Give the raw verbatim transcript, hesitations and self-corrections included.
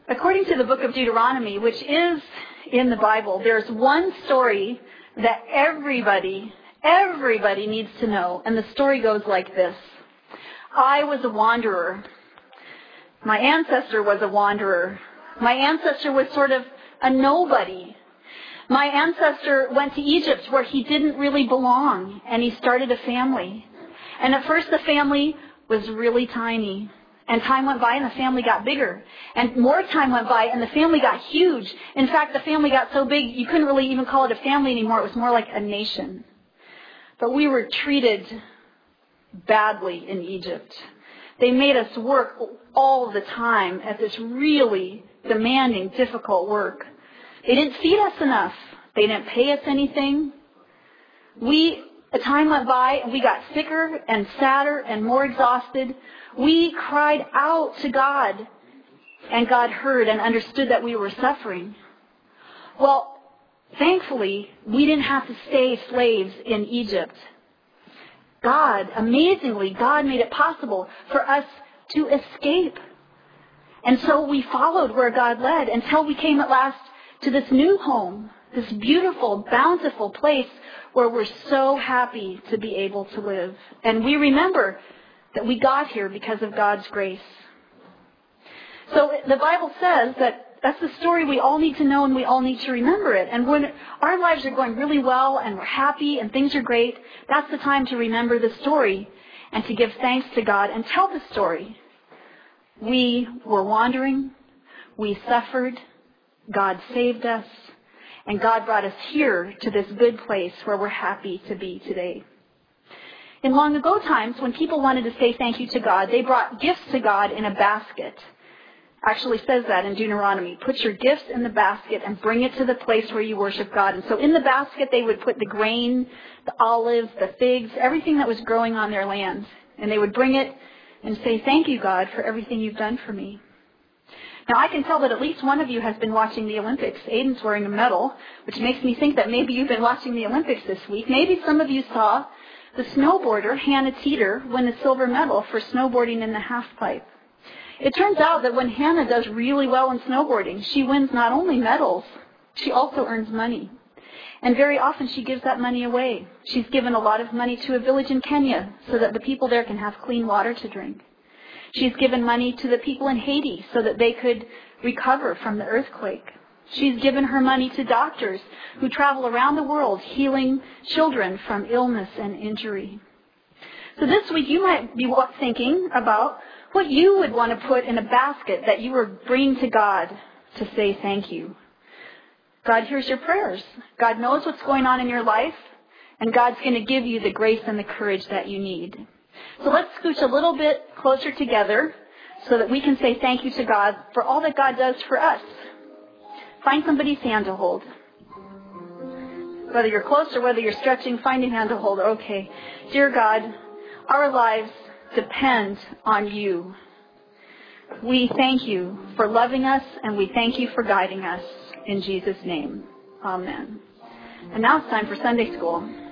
According to the book of Deuteronomy, which is in the Bible, there's one story that everybody, everybody needs to know. And the story goes like this. I was a wanderer. My ancestor was a wanderer. My ancestor was sort of a nobody. My ancestor went to Egypt where he didn't really belong, and he started a family. And at first the family was really tiny. And time went by and the family got bigger. And more time went by and the family got huge. In fact, the family got so big you couldn't really even call it a family anymore. It was more like a nation. But we were treated badly in Egypt. They made us work all the time at this really demanding, difficult work. They didn't feed us enough. They didn't pay us anything. We, a time went by and we got sicker and sadder and more exhausted. We cried out to God, and God heard and understood that we were suffering. Well, thankfully, we didn't have to stay slaves in Egypt. God, amazingly, God made it possible for us to escape. And so we followed where God led until we came at last to this new home, this beautiful, bountiful place where we're so happy to be able to live. And we remember that we got here because of God's grace. So the Bible says that that's the story we all need to know and we all need to remember it. And when our lives are going really well and we're happy and things are great, that's the time to remember the story and to give thanks to God and tell the story. We were wandering, we suffered, God saved us, and God brought us here to this good place where we're happy to be today. In long ago times, when people wanted to say thank you to God, they brought gifts to God in a basket. Actually says that in Deuteronomy. Put your gifts in the basket and bring it to the place where you worship God. And so in the basket, they would put the grain, the olives, the figs, everything that was growing on their land. And they would bring it and say, thank you, God, for everything you've done for me. Now, I can tell that at least one of you has been watching the Olympics. Aiden's wearing a medal, which makes me think that maybe you've been watching the Olympics this week. Maybe some of you saw the snowboarder, Hannah Teeter, win a silver medal for snowboarding in the half pipe. It turns out that when Hannah does really well in snowboarding, she wins not only medals, she also earns money. And very often she gives that money away. She's given a lot of money to a village in Kenya so that the people there can have clean water to drink. She's given money to the people in Haiti so that they could recover from the earthquake. She's given her money to doctors who travel around the world healing children from illness and injury. So this week you might be thinking about what you would want to put in a basket that you were bringing to God to say thank you. God hears your prayers. God knows what's going on in your life, and God's going to give you the grace and the courage that you need. So let's scooch a little bit closer together so that we can say thank you to God for all that God does for us. Find somebody's hand to hold. Whether you're close or whether you're stretching, find a hand to hold. Okay. Dear God, our lives depend on you. We thank you for loving us, and we thank you for guiding us. In Jesus' name, amen. And now it's time for Sunday school.